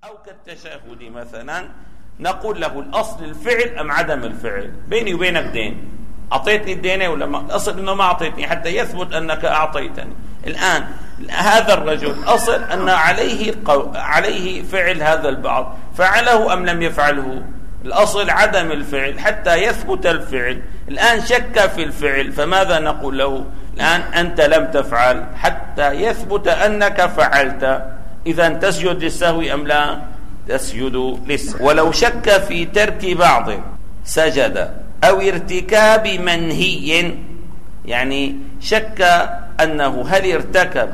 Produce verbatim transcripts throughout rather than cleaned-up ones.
أو كالتشهد مثلا نقول له الأصل الفعل أم عدم الفعل؟ بيني وبينك دين، أعطيتني الدين ولا ما؟ الأصل أنه ما أعطيتني حتى يثبت أنك أعطيتني. الآن هذا الرجل أصل أن عليه عليه فعل هذا البعض، فعله أم لم يفعله؟ الأصل عدم الفعل حتى يثبت الفعل. الآن شك في الفعل، فماذا نقول له؟ الآن أنت لم تفعل حتى يثبت أنك فعلت، إذا تسجد للسهو أم لا؟ تسجد للسهو. ولو شك في ترك بعض سجد، أو ارتكاب منهي، يعني شك أنه هل ارتكب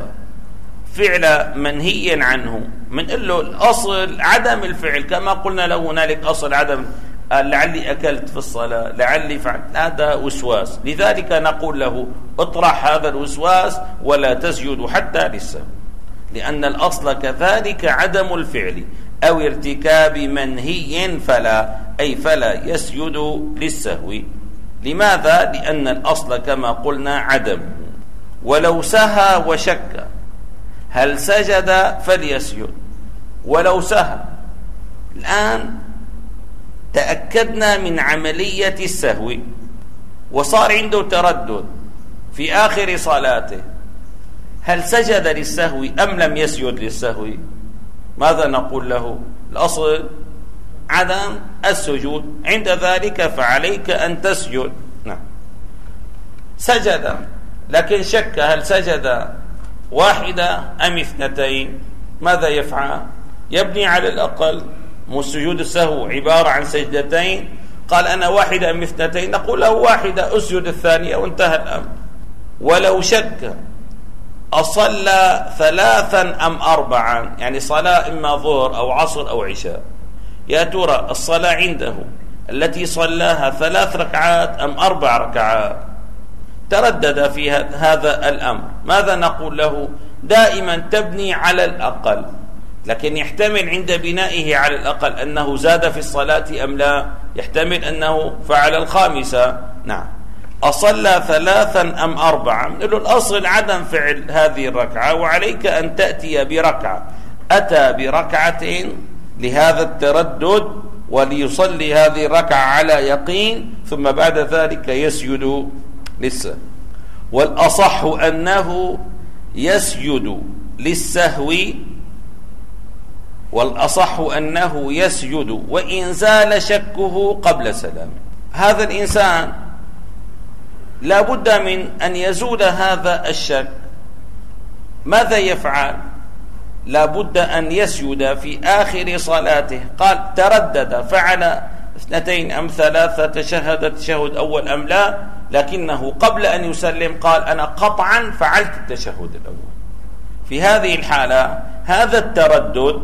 فعل منهي عنه، من له الأصل عدم الفعل كما قلنا له هنالك أصل عدم، لعلي أكلت في الصلاة، لعلي فعلت، هذا وسواس، لذلك نقول له اطرح هذا الوسواس ولا تسجد حتى للسهو، لأن الأصل كذلك عدم الفعل. أو ارتكاب منهي فلا، أي فلا يسجد للسهو. لماذا؟ لأن الأصل كما قلنا عدم. ولو سهى وشك هل سجد فليسجد، ولو سهى. الآن تأكدنا من عملية السهو وصار عنده تردد في آخر صلاته، هل سجد للسهو أم لم يسجد للسهو؟ ماذا نقول له؟ الأصل عدم السجود، عند ذلك فعليك أن تسجد. نعم. سجد لكن شك هل سجد واحدة أم اثنتين، ماذا يفعل؟ يبني على الأقل، مو سجود السهو عبارة عن سجدتين، قال أنا واحدة أم اثنتين، نقول له واحدة، أسجد الثانية وانتهى الأمر. ولو شك أصلى ثلاثا أم أربعا، يعني صلاة إما ظهر أو عصر أو عشاء، يا ترى الصلاة عنده التي صلاها ثلاث ركعات أم أربع ركعات؟ تردد في هذا الأمر، ماذا نقول له؟ دائما تبني على الأقل، لكن يحتمل عند بنائه على الأقل أنه زاد في الصلاة أم لا، يحتمل أنه فعل الخامسة. نعم. أصلى ثلاثا أم أربعا، نقول الأصل عدم فعل هذه الركعة وعليك أن تأتي بركعة، أتى بركعتين لهذا التردد وليصلي هذه الركعة على يقين، ثم بعد ذلك يسجد للسهو. والأصح أنه يسجد للسهو، والأصح أنه يسجد وإن زال شكه قبل سلامه. هذا الإنسان لا بد من أن يزول هذا الشك، ماذا يفعل؟ لا بد أن يسجد في آخر صلاته. قال تردد، فعل اثنتين أم ثلاثة، تشهد تشهد أول أم لا، لكنه قبل أن يسلم قال أنا قطعا فعلت التشهد الأول. في هذه الحالة هذا التردد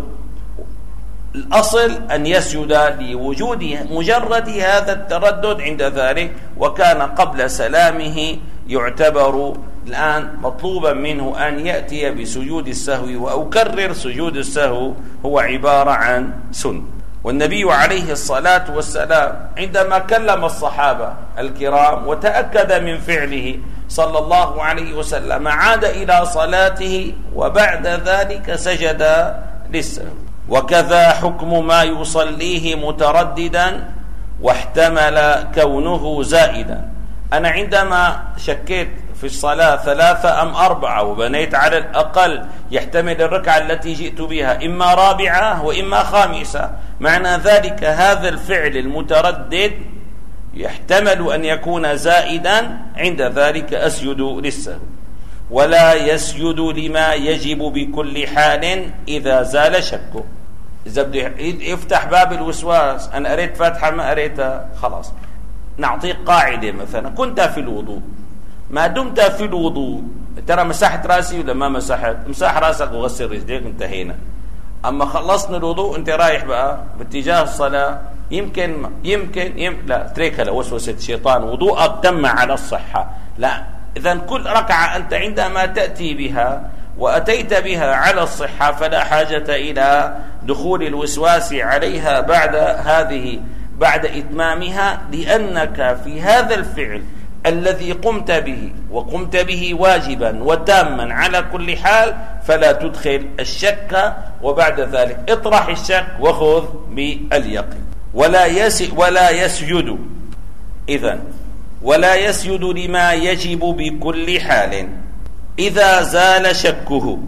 الأصل أن يسجد لوجود مجرد هذا التردد عند ذلك، وكان قبل سلامه يعتبر الآن مطلوبا منه أن يأتي بسجود السهو، وأكرر سجود السهو هو عبارة عن سنة. والنبي عليه الصلاة والسلام عندما كلم الصحابة الكرام وتأكد من فعله صلى الله عليه وسلم عاد إلى صلاته وبعد ذلك سجد للسهو. وكذا حكم ما يصليه مترددا واحتمل كونه زائدا. أنا عندما شكيت في الصلاة ثلاثة أم أربعة وبنيت على الأقل يحتمل الركعة التي جئت بها إما رابعة وإما خامسة، معنى ذلك هذا الفعل المتردد يحتمل أن يكون زائدا، عند ذلك أسجد للسهو. ولا يسجد لما يجب بكل حال إذا زال شكه. إذا بده يفتح باب الوسواس، أنا أريد فتحة ما أريدها، خلاص نعطيك قاعدة. مثلا كنت في الوضوء، ما دمت في الوضوء ترى مسحت راسي ولا ما مسحت، مسح راسك وغسل رجليك، انتهينا. أما خلصنا الوضوء أنت رايح بقى باتجاه الصلاة، يمكن يمكن, يمكن لا تريك لوسوسة الشيطان، وضوءك تم على الصحة، لا. إذا كل ركعة أنت عندما تأتي بها وأتيت بها على الصحة فلا حاجة إلى دخول الوسواس عليها بعد هذه بعد إتمامها، لأنك في هذا الفعل الذي قمت به وقمت به واجبا وتاما على كل حال فلا تدخل الشك، وبعد ذلك اطرح الشك وخذ باليقين. ولا يس ولا يسجد إذن ولا يسجد لما يجب بكل حال إذا زال شكه.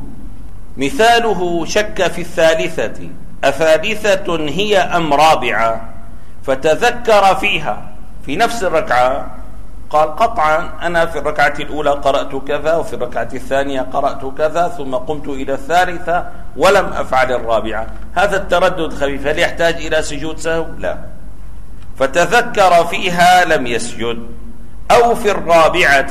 مثاله شك في الثالثة أثالثة هي أم رابعة، فتذكر فيها في نفس الركعة قال قطعا أنا في الركعة الأولى قرأت كذا وفي الركعة الثانية قرأت كذا ثم قمت إلى الثالثة ولم أفعل الرابعة. هذا التردد خفيف، هل يحتاج إلى سجود سهو؟ لا. فتذكر فيها لم يسجد. أو في الرابعة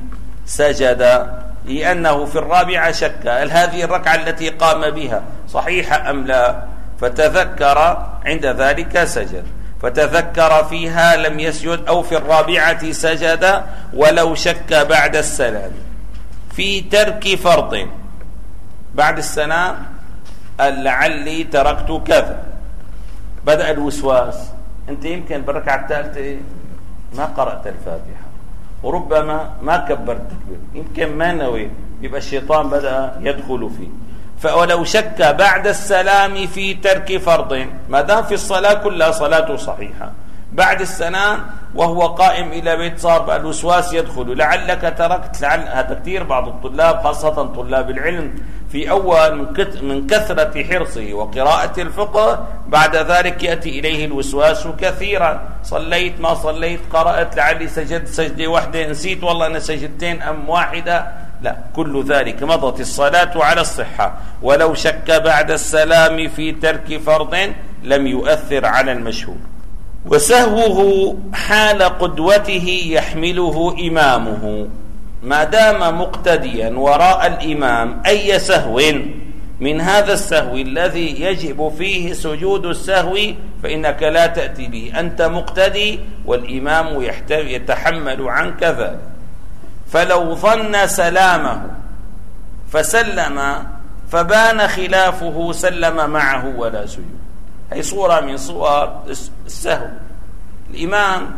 سجد لأنه في الرابعة شك هل هذه الركعة التي قام بها صحيحة أم لا، فتذكر عند ذلك سجد. فتذكر فيها لم يسجد. أو في الرابعة سجد ولو شك بعد السلام في ترك فرض. بعد السلام لعلي تركت كذا، بدأ الوسواس، أنت يمكن بالركعة الثالثة ما قرأت الفاتحة وربما ما كبرت تكبير، يمكن ما نوي، يبقى الشيطان بدأ يدخل فيه. فولو شك بعد السلام في ترك فرض، ما دام في الصلاة كلها صلاته صحيحة، بعد السلام وهو قائم إلى بيت صار بقى الوسواس يدخل، لعلك تركت، لعل هذا كثير بعض الطلاب خاصة طلاب العلم في أول من كثرة حرصه وقراءة الفقه بعد ذلك يأتي إليه الوسواس كثيرا، صليت ما صليت، قرأت لعلي سجدت سجدة واحدة نسيت والله أنا سجدتين أم واحدة، لا، كل ذلك مضت الصلاة على الصحة. ولو شك بعد السلام في ترك فرض لم يؤثر على المشهور. وسهوه حال قدوته يحمله إمامه، ما دام مقتديا وراء الإمام أي سهو من هذا السهو الذي يجب فيه سجود السهو فإنك لا تأتي به، أنت مقتدي والإمام يتحمل عنك ذلك. فلو ظن سلامه فسلم فبان خلافه سلم معه ولا سجود. هي صورة من صور السهو. الإمام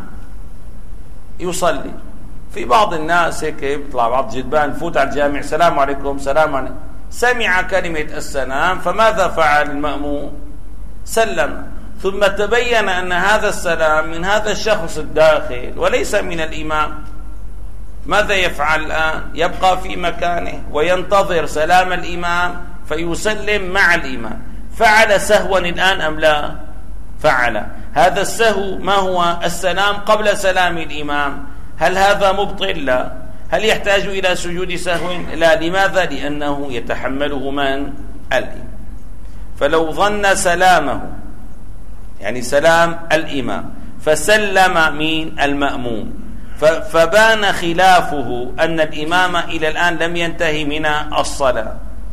يصلي، في بعض الناس هيك بيطلع بعض جدبان فوت على الجامع السلام عليكم سلام عليكم، سمع كلمة السلام فماذا فعل المأموم؟ سلم، ثم تبين أن هذا السلام من هذا الشخص الداخل وليس من الإمام. ماذا يفعل الآن؟ يبقى في مكانه وينتظر سلام الإمام فيسلم مع الإمام. فعل سهوا الآن أم لا؟ فعل. هذا السهو ما هو؟ السلام قبل سلام الإمام. هل هذا مبطل؟ لا. هل يحتاج إلى سجود سهو؟ لا. لماذا؟ لأنه يتحمله من؟ الإمام. فلو ظن سلامه يعني سلام الإمام فسلم من المأموم فبان خلافه أن الإمام إلى الآن لم ينتهي من الصلاة،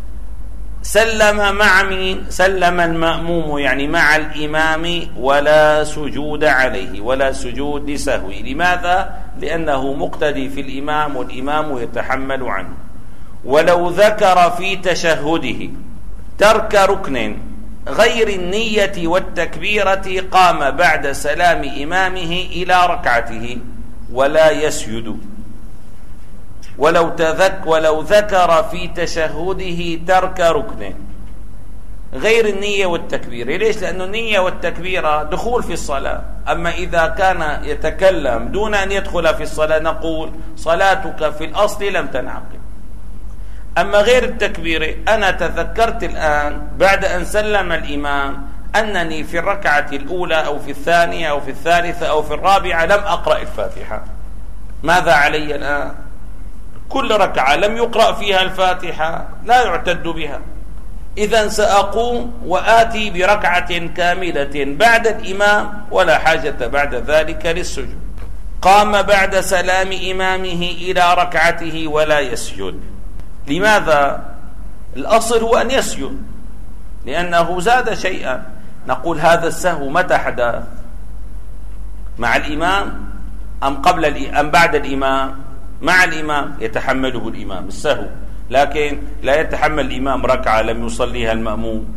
سلم مع مين؟ سلم المأموم يعني مع الإمام ولا سجود عليه ولا سجود لسهو. لماذا؟ لأنه مقتدي في الإمام والإمام يتحمل عنه. ولو ذكر في تشهده ترك ركن غير النية والتكبيرة قام بعد سلام إمامه إلى ركعته ولا يسجد. ولو تذك ولو ذكر في تشهده ترك ركن غير النية والتكبير. ليش؟ لأن النية والتكبير دخول في الصلاة. أما إذا كان يتكلم دون أن يدخل في الصلاة نقول صلاتك في الأصل لم تنعقد. أما غير التكبير أنا تذكرت الآن بعد أن سلم الإمام أنني في الركعة الأولى أو في الثانية أو في الثالثة أو في الرابعة لم أقرأ الفاتحة، ماذا علي الآن؟ كل ركعة لم يقرأ فيها الفاتحة لا يعتد بها، إذن سأقوم وآتي بركعة كاملة بعد الإمام ولا حاجة بعد ذلك للسجود. قام بعد سلام إمامه إلى ركعته ولا يسجد. لماذا؟ الأصل هو أن يسجد لأنه زاد شيئا. نقول هذا السهو متى حدث؟ مع الإمام أم قبل أم بعد الإمام؟ مع الإمام يتحمله الإمام السهو، لكن لا يتحمل الإمام ركعة لم يصليها المأموم.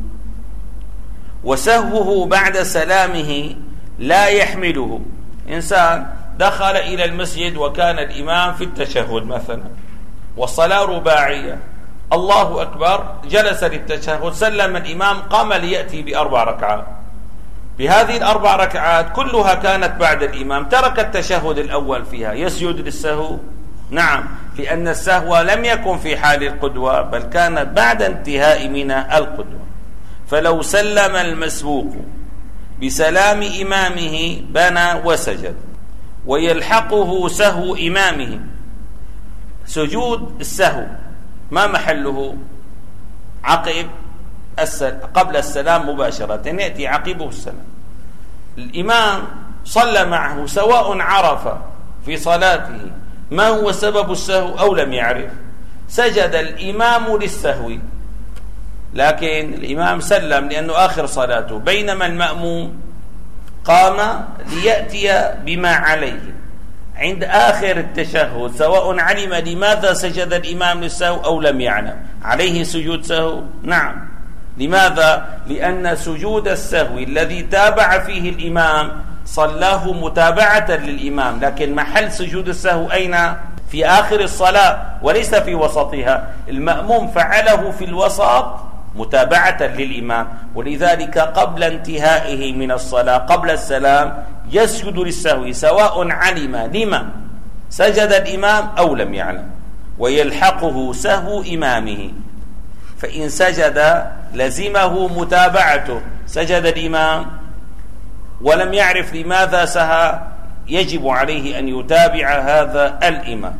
وسهوه بعد سلامه لا يحمله. إنسان دخل إلى المسجد وكان الإمام في التشهد مثلا والصلاة رباعية، الله أكبر، جلس للتشهد، سلم الإمام، قام ليأتي بأربع ركعات. بهذه الأربع ركعات كلها كانت بعد الإمام، ترك التشهد الأول فيها، يسجد للسهو؟ نعم، لأن السهو لم يكن في حال القدوة بل كان بعد انتهاء من القدوة. فلو سلم المسبوق بسلام إمامه بنى وسجد، ويلحقه سهو إمامه. سجود السهو ما محله؟ عقب السلام، قبل السلام مباشرة يأتي عقبه السلام. الإمام صلى معه سواء عرف في صلاته ما هو سبب السهو أو لم يعرف، سجد الإمام للسهو، لكن الإمام سلم لأنه آخر صلاته، بينما المأموم قام ليأتي بما عليه عند آخر التشهد، سواء علم لماذا سجد الإمام للسهو أو لم يعلم، عليه سجود سهو؟ نعم. لماذا؟ لأن سجود السهو الذي تابع فيه الإمام صلاه متابعة للإمام، لكن محل سجود السهو أين؟ في آخر الصلاة وليس في وسطها. المأموم فعله في الوسط متابعة للإمام، ولذلك قبل انتهائه من الصلاة قبل السلام يسجد للسهو سواء علم لما سجد الإمام أو لم يعلم، ويلحقه سهو إمامه. فإن سجد لزمه متابعته، سجد الإمام ولم يعرف لماذا سهى، يجب عليه أن يتابع هذا الإمام،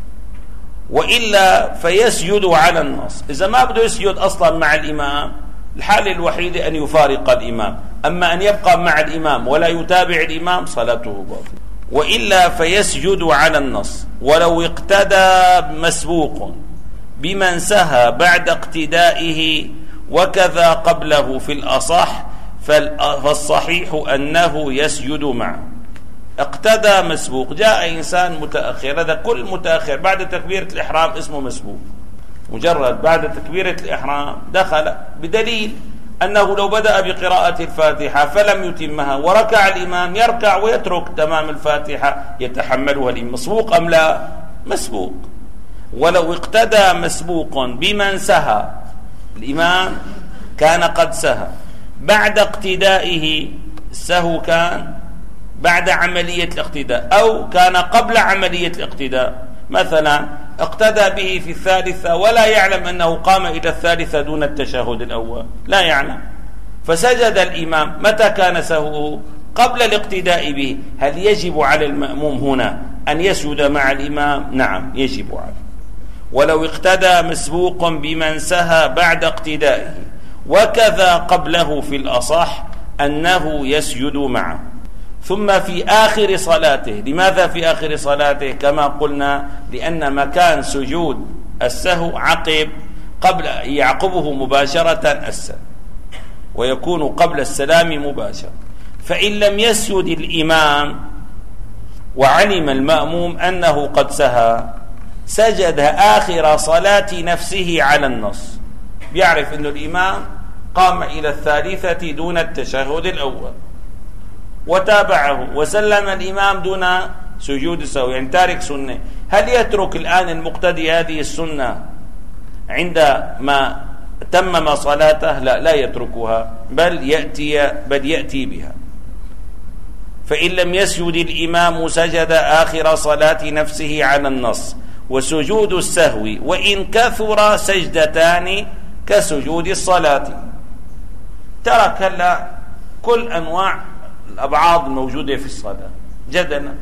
وإلا فيسجد على النص. إذا ما بده يسجد أصلا مع الإمام، الحالة الوحيدة أن يفارق الإمام، أما أن يبقى مع الإمام ولا يتابع الإمام صلاته باطلة، وإلا فيسجد على النص. ولو اقتدى مسبوق بمن سهى بعد اقتدائه وكذا قبله في الأصح، فالصحيح أنه يسجد معه. اقتدى مسبوق، جاء إنسان متأخر، هذا كل متأخر بعد تكبيرة الإحرام اسمه مسبوق، مجرد بعد تكبيرة الإحرام دخل، بدليل أنه لو بدأ بقراءة الفاتحة فلم يتمها وركع الإمام يركع ويترك تمام الفاتحة، يتحملها الإمام. مسبوق أم لا؟ مسبوق. ولو اقتدى مسبوق بمن سهى، الإمام كان قد سهى بعد اقتدائه، السهو كان بعد عملية الاقتداء أو كان قبل عملية الاقتداء، مثلا اقتدى به في الثالثة ولا يعلم أنه قام إلى الثالثة دون التشهد الأول، لا يعلم، فسجد الإمام. متى كان سهوه؟ قبل الاقتداء به. هل يجب على المأموم هنا أن يسجد مع الإمام؟ نعم يجب عليه. ولو اقتدى مسبوق بمن سهى بعد اقتدائه وكذا قبله في الأصح أنه يسجد معه. ثم في آخر صلاته، لماذا في آخر صلاته؟ كما قلنا لأن مكان سجود السهو عقب قبل يعقبه مباشرة السلام، ويكون قبل السلام مباشرة. فإن لم يسجد الإمام وعلم المأموم أنه قد سهى، سجد آخر صلاة نفسه على النص، بيعرف أن الإمام قام إلى الثالثة دون التشهد الأول وتابعه وسلم الإمام دون سجود السهو، يعني تارك سنة. هل يترك الآن المقتدي هذه السنة عندما تمم صلاته؟ لا، لا يتركها، بل يأتي بل يأتي بها. فإن لم يسجد الإمام سجد آخر صلاة نفسه على النص. وسجود السهو وإن كثر سجدتان كسجود الصلاة. ترك هلا كل أنواع الأبعاد الموجودة في الصلاة جدلا،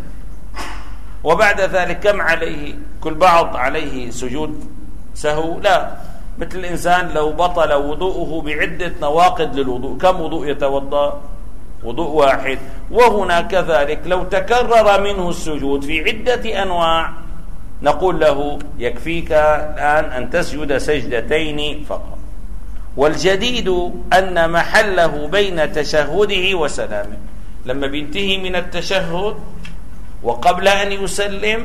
وبعد ذلك كم عليه؟ كل بعض عليه سجود سهو؟ لا. مثل الإنسان لو بطل وضوءه بعدة نواقض للوضوء، كم وضوء يتوضأ؟ وضوء واحد. وهنا كذلك لو تكرر منه السجود في عدة أنواع، نقول له يكفيك الآن أن تسجد سجدتين فقط. والجديد أن محله بين تشهده وسلامه، لما بينتهي من التشهد وقبل أن يسلم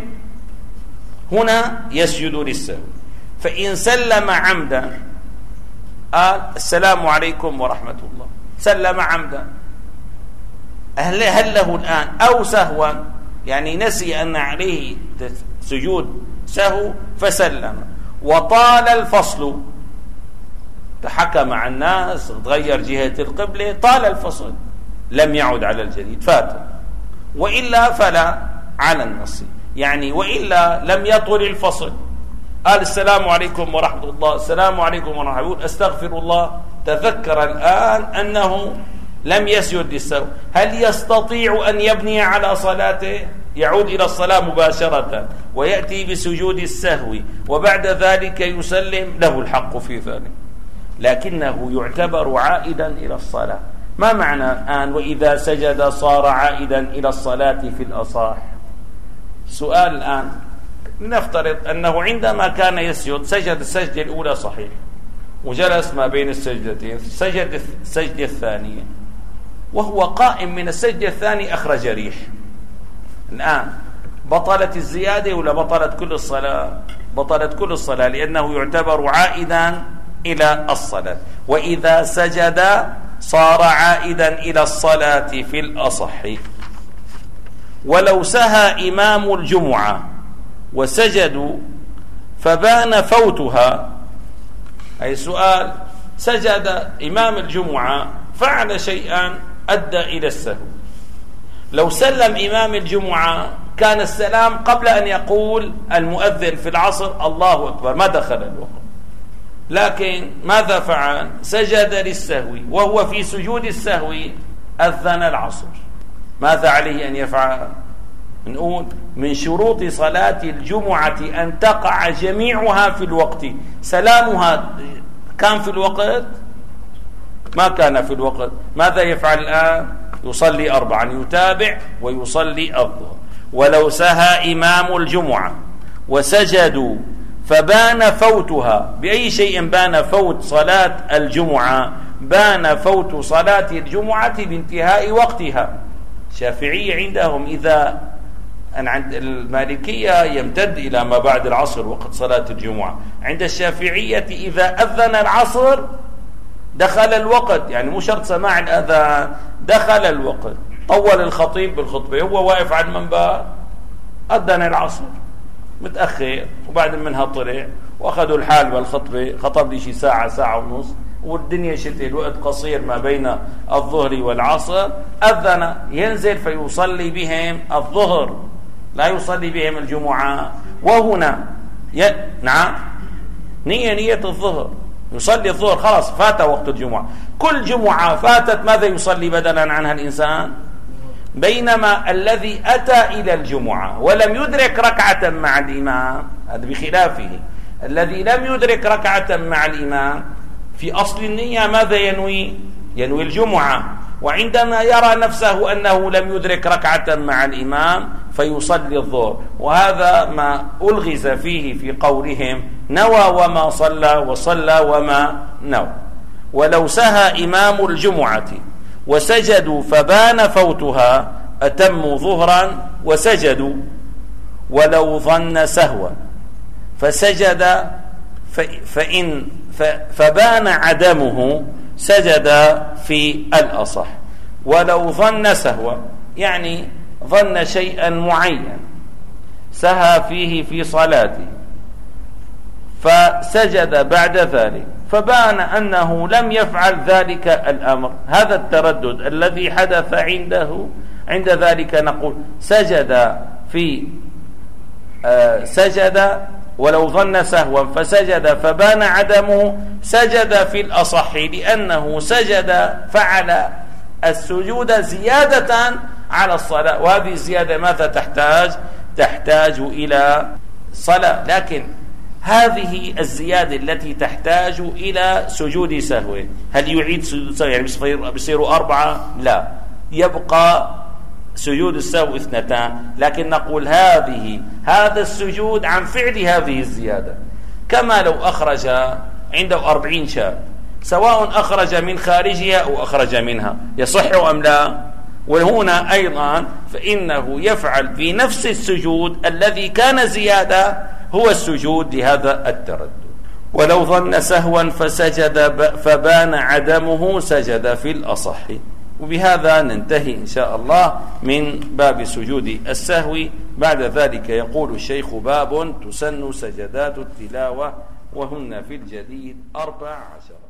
هنا يسجد للسهو. فإن سلم عمدا قال السلام عليكم ورحمة الله، سلم عمدا، هل له الآن أو سهوا يعني نسي أن عليه سجود سهو فسلم، وطال الفصل، تحكى مع الناس، تغير جهة القبلة، طال الفصل، لم يعد على الجديد، فات. وإلا فلا على النص، يعني وإلا لم يطل الفصل، قال السلام عليكم ورحمة الله، السلام عليكم ورحمة الله، أستغفر الله، تذكر الآن أنه لم يسجد للسهو، هل يستطيع أن يبني على صلاته؟ يعود إلى الصلاة مباشرة ويأتي بسجود السهو وبعد ذلك يسلم، له الحق في ذلك، لكنه يعتبر عائدا إلى الصلاة. ما معنى الآن وإذا سجد صار عائدا إلى الصلاة في الأصح؟ سؤال الآن، لنفترض أنه عندما كان يسجد سجد السجدة الأولى صحيح، وجلس ما بين السجدتين، سجد السجدة الثانية، وهو قائم من السجدة الثانية أخرج ريح، الآن بطلت الزيادة ولا بطلت كل الصلاة؟ بطلت كل الصلاة، لأنه يعتبر عائدا إلى الصلاة. وإذا سجد صار عائدا إلى الصلاة في الأصح. ولو سهى إمام الجمعة وسجدوا فبان فوتها، أي سؤال، سجد إمام الجمعة فعل شيئا أدى إلى السهو، لو سلم إمام الجمعة كان السلام قبل أن يقول المؤذن في العصر الله أكبر، ما دخل الوقت، لكن ماذا فعل؟ سجد للسهو، وهو في سجود السهو أذن العصر، ماذا عليه أن يفعل؟ نقول من شروط صلاة الجمعة أن تقع جميعها في الوقت. سلامها كان في الوقت؟ ما كان في الوقت، ماذا يفعل الآن؟ يصلي أربعا، يتابع ويصلي الظهر. ولو سهى إمام الجمعة وسجدوا فبان فوتها، بأي شيء بان فوت صلاة الجمعة؟ بان فوت صلاة الجمعة بانتهاء وقتها. الشافعية عندهم إذا أن عند المالكية يمتد إلى ما بعد العصر وقت صلاة الجمعة، عند الشافعية إذا أذن العصر دخل الوقت، يعني مو شرط سماع الأذان، دخل الوقت، طول الخطيب بالخطبة، هو واقف على المنبر أذن العصر متأخر، وبعد منها طلع وأخذوا الحال بالخطبة، خطب لي شي ساعة ساعة ونص، والدنيا شتي، الوقت قصير ما بين الظهر والعصر، أذن، ينزل فيصلي بهم الظهر، لا يصلي بهم الجمعة. وهنا ي... نعم نية نية الظهر، يصلي الظهر، خلاص فات وقت الجمعة، كل جمعة فاتت ماذا يصلي بدلا عنها الإنسان؟ بينما الذي أتى إلى الجمعة ولم يدرك ركعة مع الإمام، هذا بخلافه، الذي لم يدرك ركعة مع الإمام في أصل النية ماذا ينوي؟ ينوي الجمعة، وعندما يرى نفسه أنه لم يدرك ركعة مع الإمام فيصلي الظهر. وهذا ما ألغز فيه في قولهم نوى وما صلى وصلى وما نوى. ولو سهى إمام الجمعة وسجدوا فبان فوتها أتموا ظهرا وسجدوا، ولو ظن سهوا فسجد فإن فبان عدمه سجد في الأصح. ولو ظن سهوا يعني ظن شيئا معين سهى فيه في صلاته فسجد بعد ذلك فبان أنه لم يفعل ذلك الأمر، هذا التردد الذي حدث عنده، عند ذلك نقول سجد في آه سجد ولو ظن سهوا فسجد فبان عدمه سجد في الأصح، لأنه سجد فعل السجود زيادة على الصلاة، وهذه الزيادة ماذا تحتاج؟ تحتاج إلى صلاة. لكن هذه الزيادة التي تحتاج إلى سجود سهو، هل يعيد سجود سهو يعني بيصيروا أربعة؟ لا، يبقى سجود السهو اثنتان، لكن نقول هذه هذا السجود عن فعل هذه الزيادة، كما لو أخرج عنده أربعين شاة، سواء أخرج من خارجها أو أخرج منها، يصح أم لا؟ وهنا أيضا فإنه يفعل في نفس السجود الذي كان زيادة، هو السجود لهذا التردد. ولو ظن سهوا فسجد فبان عدمه سجد في الأصح. وبهذا ننتهي إن شاء الله من باب سجود السهو. بعد ذلك يقول الشيخ: باب تسن سجدات التلاوة وهن في الجديد أربع عشر.